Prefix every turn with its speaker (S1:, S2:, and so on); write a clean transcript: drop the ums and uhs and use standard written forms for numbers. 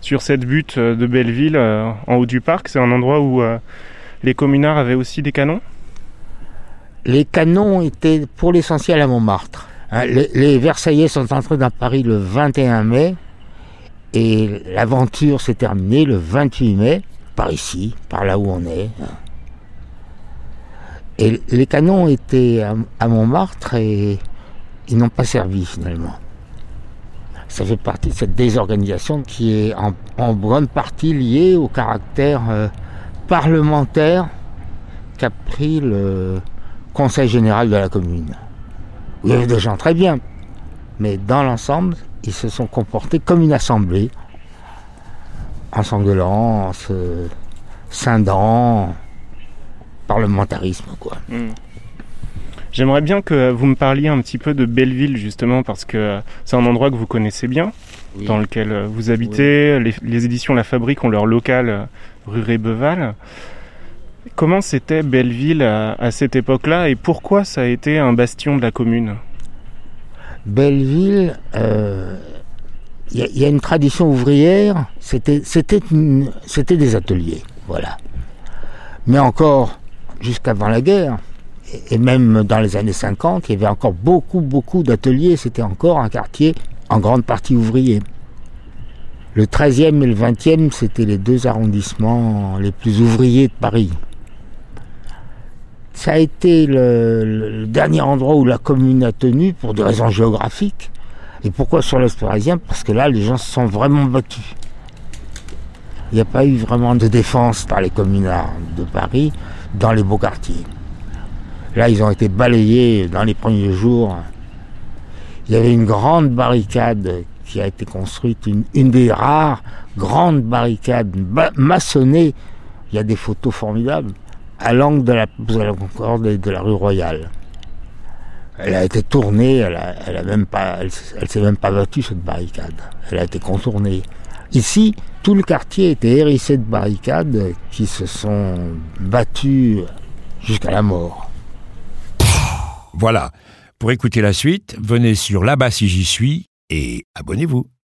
S1: sur cette butte de Belleville, en haut du parc. C'est un endroit où les communards avaient aussi des canons.
S2: Les canons étaient pour l'essentiel à Montmartre. Les Versaillais sont entrés dans Paris le 21 mai et l'aventure s'est terminée le 28 mai, par ici, par là où on est. Et les canons étaient à Montmartre et ils n'ont pas servi finalement. Ça fait partie de cette désorganisation qui est en bonne partie liée au caractère parlementaire qu'a pris le Conseil général de la commune. Il y avait des gens très bien, mais dans l'ensemble, ils se sont comportés comme une assemblée, en s'engueulant, en se scindant, parlementarisme quoi.
S1: J'aimerais bien que vous me parliez un petit peu de Belleville justement, parce que c'est un endroit que vous connaissez bien,
S2: Oui.
S1: dans lequel vous habitez. Oui. Les éditions La Fabrique ont leur local rue Rébeval. Comment c'était Belleville à cette époque-là et pourquoi ça a été un bastion de la commune ?
S2: Belleville, y a une tradition ouvrière, c'était des ateliers, voilà. Mais encore jusqu'avant la guerre, et même dans les années 50, il y avait encore beaucoup d'ateliers, c'était encore un quartier en grande partie ouvrier. Le 13e et le 20e, c'était les deux arrondissements les plus ouvriers de Paris. Ça a été le dernier endroit où la commune a tenu pour des raisons géographiques. Et pourquoi sur l'Est parisien ? Parce que là, les gens se sont vraiment battus. Il n'y a pas eu vraiment de défense par les communards de Paris dans les beaux quartiers. Là, ils ont été balayés dans les premiers jours. Il y avait une grande barricade qui a été construite, une des rares grandes barricades maçonnées. Il y a des photos formidables à l'angle de la Concorde et de la rue Royale. Elle a été tournée, elle s'est même pas battue cette barricade. Elle a été contournée. Ici, tout le quartier était hérissé de barricades qui se sont battues jusqu'à la mort.
S3: Voilà. Pour écouter la suite, venez sur Là-bas si j'y suis et abonnez-vous.